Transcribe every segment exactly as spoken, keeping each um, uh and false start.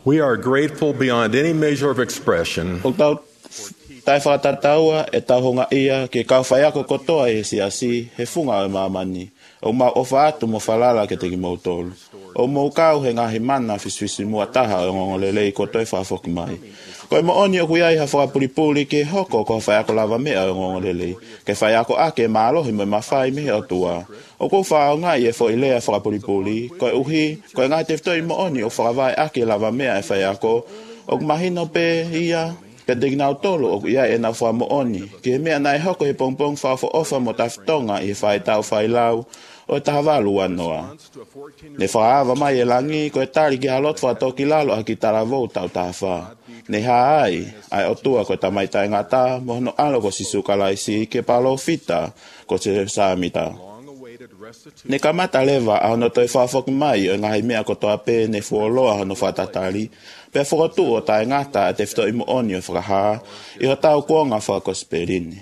We are grateful beyond any measure of expression O tau tai whakatataua e tahonga ia ke kau whaiako kotoa e si asi he funga o mamani. O ma ofa atu mo whalala ke te ki mautolu. O mo kau he ngahi mana fisfisi mua taha o ngongolelei kotoe whafoki mai. Koe mo oni o kuiai ha whakapuripuri ke hoko ko whaiako lava mea o ngongolelei. Ke whaiako ake maalohi me mawhai mehe o tua. O ko whao ngai e fo ilea whakapuripuri. Koe uhi, koe ngai teftoi mo oni o whakawai ake lava mea e whaiako. O mahino pe ia ke te ginau tolo o ia e na wha mo oni. Ke mea nai hoko he pongpong wha fo ofa mo taftonga i whai tau whai lau o ta havalu anoa. Ne whaawa mai e langi ko e tari ki halot wha toki lalo a ki taravou tau ta wha. Ne haai ai o tua ko ta mai tai ngata mo no alo ko sisu kalaisi ke palo fita ko te saamita. Ne kamata lewa a hono toi whafoki mai o ngahi mea ko toa pe ne fuoloa hono whatatari. Pe whakatu o tai ngata a te whito imu oni o whakaha i ho tau kuonga whakosperini.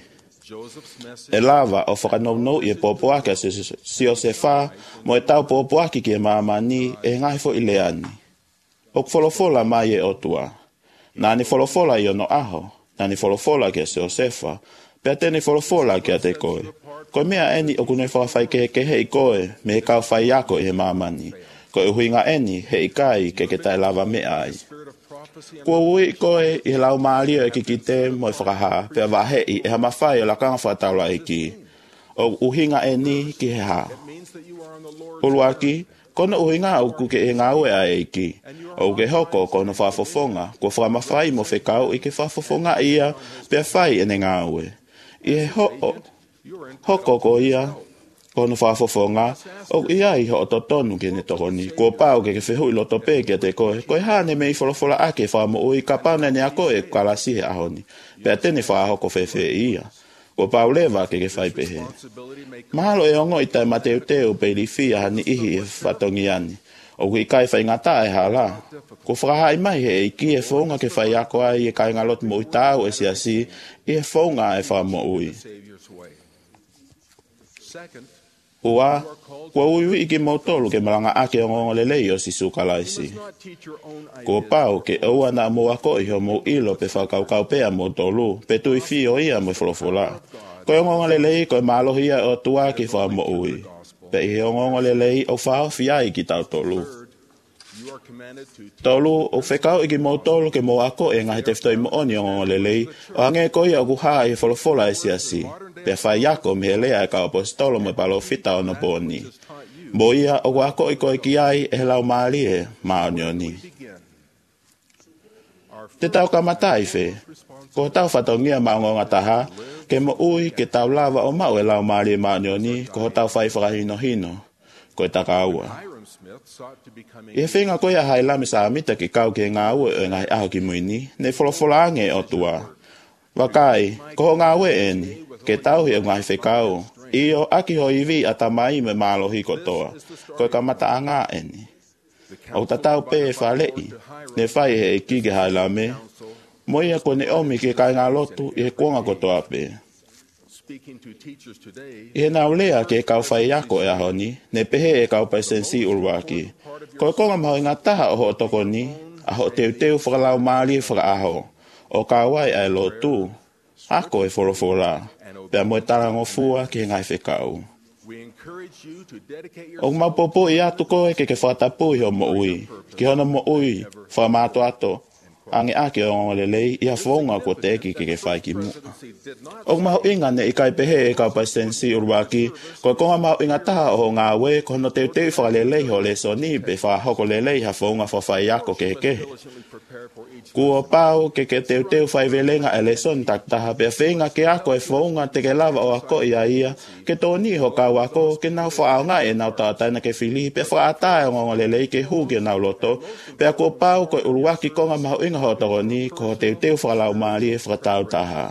E lava o whakanounou i e pōpuaki a si o se wha mo e tau pōpuaki ki e mamani e ngahi fo i leani. O wholofola mai e otua. Nā ni wholofola i ono aho, nā ni wholofola ki a si o se wha, pe te ni wholofola ki a te koe. Koe mea eni o kune whawhai ke ke he i koe me he kau whai ako i he mamani. Koe uhinga eni he i kai ke ke tai lava mea ai. Kua ui koe i he lau maalia e kikite mo i whakaha, pia wahei e ha mawhai o lakanga whataula e ki. O uhinga eni ki he ha. Uluaki, kono uhinga au kuke e ngā ue a e ki. O ke hoko kono whafofonga, kua whamawhai mo whekau i ke whafofonga ia, pia whai ene ngā ue. I he ho hoko ko ia, kono whafofonga, o ia i ho o totonu ke ne tokoni, kua pau ke ke whehui loto pē ke te koe, koe hane me i wholofola ake whamo ui ka pauna ne a koe kalasi he ahoni, pēr tene whahoko whewhe ia, kua pau lewa ke ke whaipehe. Mahalo e ongo i tai mateu teu pe li fia hani ihi e whatongi ani, o kui kai whai ngata e hala, kua whakahai mai he e ki e whaunga ke whai ako ai e kai ngalot mo i tau e si asi, i e whaunga e whamo ui. Ua, kua ui i ki mautolu ke malanga ake o ngongolelei o si sukalaisi. Kua pau ke aua na mo ako i ho mo ilo pe whakaukau pea mautolu, pe tui fi o ia mo i wholofola. Koe o ngongolelei koe malohia o tua ki wha mo ui. Pe i o ngongolelei o whao fiai ki tau tolu. Tolu o whekau i ki mautolu ke mo ako e ngahi te whitoi mo oni o ngongolelei, o hange koe o kuhaa i wholofola e si asi. Pe whai yako me lea e ka apostolo me palo fita o no poni. Mo ia o wako i koe ki ai e lau maali e maonioni. Te tau kamatai whe, ko tau whatongia maongonga taha, ke mo ui ke tau lava o mau e lau maali e maonioni, ko tau whai whakahino hino, ko e taka aua. I he whenga koe a hai lame sa amita ki kau ke ngā ue e ngai aho ki muini, ne wholofola ange o tua. Wakai, ko ngā ue eni, ke tau hi o ngai whekau. I o aki ho iwi a tamai me mālohi kotoa. Koe ka mata a ngā eni. O tatau pe e whalei. Ne whai he e kige hai lame. Moia ko ne omi ke kai ngā lotu i he kuonga kotoa pe. I he nau lea ke e kau whai ako e ahoni. Ne pehe e kau pai sensi uruaki. Koe konga maho i ngā taha o ho tokoni. Aho teu teu whakalau maali e whakaaho. O kawai ai lotu. Ako e wholofola. Pea moe tarango fua ki ngai whekau. O maupopo i atu koe ke ke whatapu i ho mo ui. Ki hono mo ui, whamato ato. Ange ake o ngolelei, ia whaunga ko te eki ke ke whai ki mua. O maho inga ne i kai pehe e kau pai sensi uruaki, ko konga maho inga taha o ngā we, ko hono teu teu whakalelei ho le soni, pe whahoko lelei ha whaunga whawhai ako ke kehe. Kua pau ke ke teu teu whai velenga e le son tak taha, pe whenga ke ako e whaunga te ke lava o ako ia ia, ke tōni ho kau ako, ke nau whaanga e nau tātaina ke whili, pe whaatai o ngolelei ke hu ke nau loto, pe kua pau ko uruaki konga maho inga ho tokoni, ko teu teu whakalau maari e whakatau taha.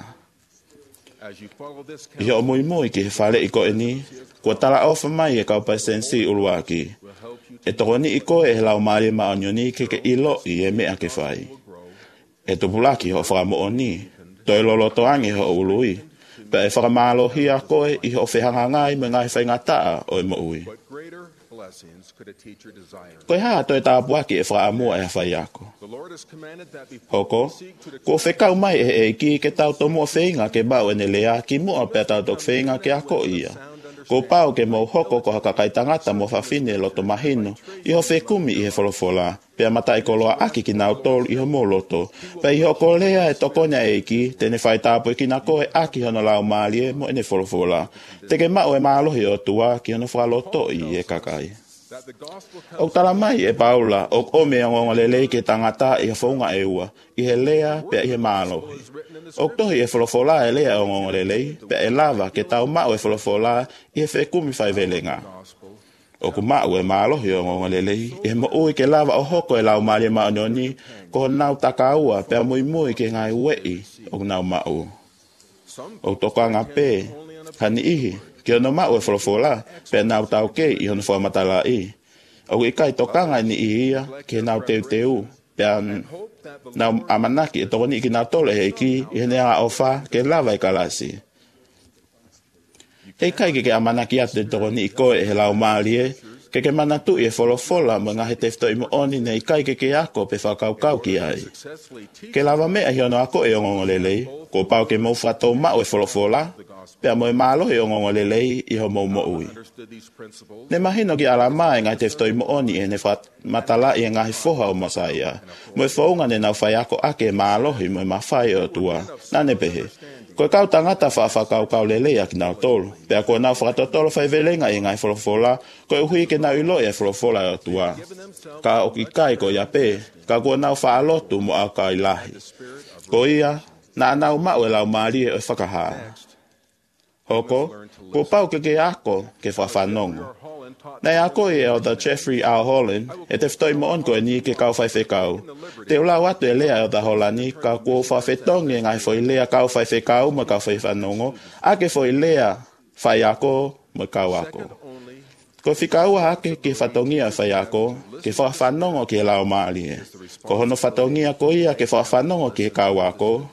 I ho mui mui ki he whare i ko e ni, kua tala ofa mai e kau pai sensi uruaki. E tokoni i koe e lau maari e maonioni ke ke ilo i e mea ke whai. E tupulaki ho whakamo o ni, toi lolo toangi ho ului, pe e whakamalo hi a koe i ho whehanga ngai me ngai whainga taa o e mo ui. Koe haa toi tāpuaki e whaamua e hawhai ako. Hoko, ko whekau mai e e ki ke tau tomo whenga ke bau ene lea ki mua pe tau tok whenga ke ako ia. Ko pau ke mau hoko ko hakakai tangata mo whawhine loto mahino, iho whekumi i he wholofola, pea mata i koloa aki ki nau tolu iho mo loto, pea iho ko lea e tokonya e ki, tene whai tāpo e ki na koe aki hono lau maalie mo ene wholofola, teke mao e maalohi o tua ki hono whaloto i e kakai. O tala mai e paula, o ome o ngonga lelei ke tangata i he whaunga e ua, i he lea pea i he maalohi. O tohi e wholofola e lea o ngonga lelei, pea e lava ke tau mao e wholofola i he whekumi whai velenga. O ku mao e maalohi o ngonga lelei, i he mo ui ke lava o hoko e lau maali mao nyoni, ko nau takaua pea mui mui ke ngai wei o nau mao. O tokanga pe, hani ihi, ki ono mao e wholofola, pea nau tau kei i ono whamatala i. O i kai tokanga ni ia, ke nau teu teu, pea nau amanaki e tokoni ki nau tole he ki, i he nea ofa ke lava i kalasi. Hei kai ke ke amanaki atu e tokoni i koe e he lau maalie, ke ke manatu i e wholofola ma ngahe tefto i mo oni ne i kai ke ke ako pe whakaukau ki ai. Ke lava mea hi ono ako e ongongo lelei, ko pau ke mau whatou mao e wholofola, pea mo e malo e ongongo lelei i ho mau mo ui. Ne mahino ki ala mai ngai tefto i mo oni e ne what matala i e ngahi foha o masaia. Mo e whaunga ne nau whai ako ake e maalohi mo e mawhai o tua. Nane pehe. Ko kau tangata whaafakau kau lelei aki nau tolu. Pea ko nau whakatotolo whai velenga i ngai wholofola, ko e hui ke nau ilo e wholofola o tua. Ka oki kai ko ia pe, ka ko nau whaalotu mo au kai lahi. Ko ia, na nau mau e lau maari e whakahaa. Hoko, ko pau ke ke ako ke whawhanongo. Nei ako e o the Jeffrey R. Holland, e te whtoi mo on ko e ni ke kau whai whekau. Te ulau atu e lea o the Holani, ka kua whawhetongi ngai whoi lea kau whai whekau ma kau whai whanongo, a ke whoi lea whai ako ma kau ako. Ko whikau hake ke whatongia whai ako, ke whawhanongo ke lau maali e. Ko hono whatongia ko ia ke whawhanongo ke kau ako,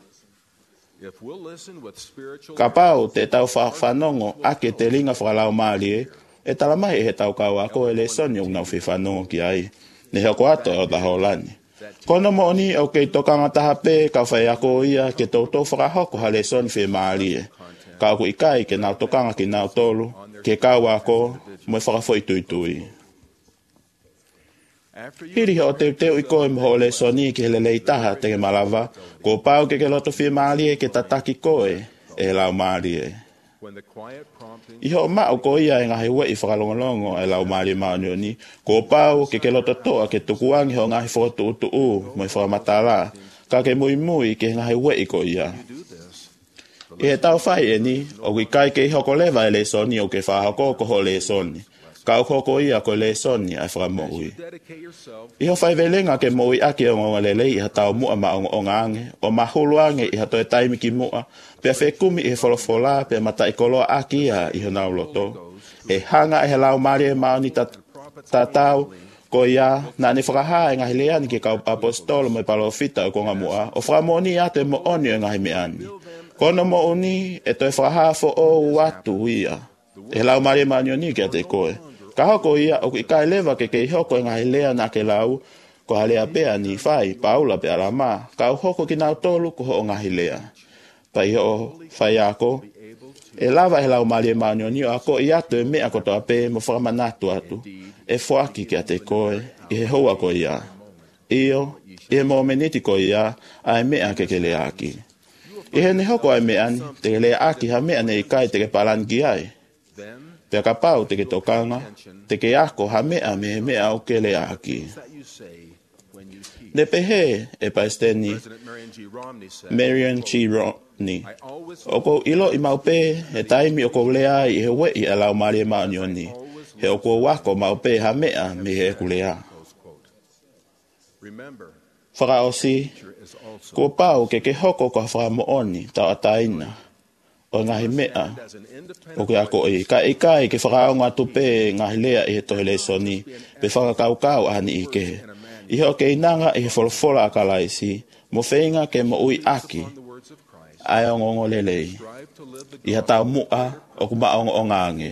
ka pau te tau whanongo ake te linga whakalau maali e, e talamai e he tau kau ako e le soni o nau whanongo ki ai. Ne heo ko ato o the Holani. Kono mo ni o kei tokanga taha pe ka whai ako ia ke tautou whakahoko ha le soni whi maali e. Ka aku ikai ke nau tokanga ki nau tolu, ke kau ako mo e whakafoi tui tui. Hiri ho te teo i koe mo le soni ke le lei taha te ke malava, ko pau ke ke loto whi maali e ke tataki koe e lau maali e. I ho mao ko ia e ngahi wei whakalongolongo e lau maali maonio ni, ko pau ke ke loto toa ke tukuangi ho ngahi whakotu utu u mo i whakamatala, ka ke mui mui ke ngahi wei ko ia. I he tau whai e ni, o ki kai ke i hoko lewa e le soni o ke whahako ko ho le soni. Ka hoko ia ko le soni ai whakamoui. I ho whai velenga ke moui ake o ngonga lelei i ha tau mua ma o ngange, o mahulu ange i ha toi taimi ki mua, pia whekumi i he wholofola, pia mata i koloa aki ia i ho nau loto. E hanga e he lau maari e maoni tatau, ko ia, na ni whakaha e ngahi leani ke kau apostolo mo i palofita o konga mua, o whakamoni ate mo oni o ngahi meani. Kono mo oni e toi whakaha fo o watu ia. E lau maari e maoni o ni ke te koe. Ka hoko ia o ki kai lewa ke kei hoko e ngahi lea na ke lau, ko halea pea ni whai, paula pea la maa, ka hoko ki nau tolu ko ho o ngahi lea. Pai ho whai ako, e lava he lau maali e maanyo ni o ako i atu e mea koto ape mo whakamanatu atu, e whaki ki a te koe, i he hoa ko ia. Io, i he mo meniti ko ia, a e mea ke ke lea aki. I he ne hoko ai mea ni, te ke lea aki ha mea ne i kai te ke palan ki ai. Pea ka pau te ke tokanga, te ke ako ha mea me mea o ke le aki. Ne pehe e paesteni Marion G. Romney. O ko ilo i maupe e taimi o ko lea i he wei e lau maari e maanioni. He o ko wako maupe ha mea me he kulea. Whakaosi, ko pau ke ke hoko ko whakamooni tau ataina. O ngahi mea, o ke ako e, ka e kai ke whakaonga tupe ngahi lea e he tohe le soni, pe whakakaukau ani i ke. I ho ke inanga e he wholofola a kalaisi, mo whenga ke mo ui aki, ai o ngongo lelei. I ha tau mua o kumaongo o ngange.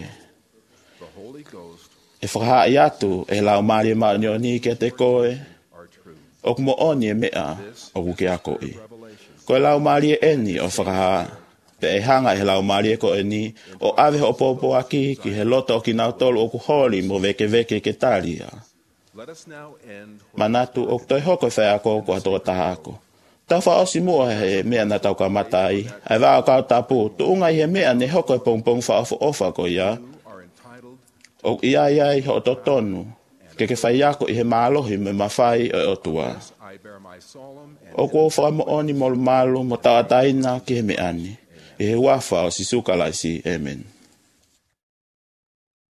E whakaha i atu e lau maari maani o ni ke te koe, O kumo oni e mea o kuke ako i. Ko e lau maari e eni o whakaha. Pe e hanga e lau maari e ko eni o ave o popo aki ki he loto o ki nau tolu o kuhori mo veke veke ke talia. Manatu o toi hoko whai ako ko ato taha ako. Tau wha osi mua he mea na tau ka matai. Ai wā o kau tapu, tu unga i he mea ne hoko e pong pong wha ofa ofa ko ia. O ia ia i ho to tonu. Ke ke whai ako i he mālohi me mawhai o otua. O ko wha mo oni molu malu mo tawataina ki he meani. I he wafa o si suka laisi. Amen.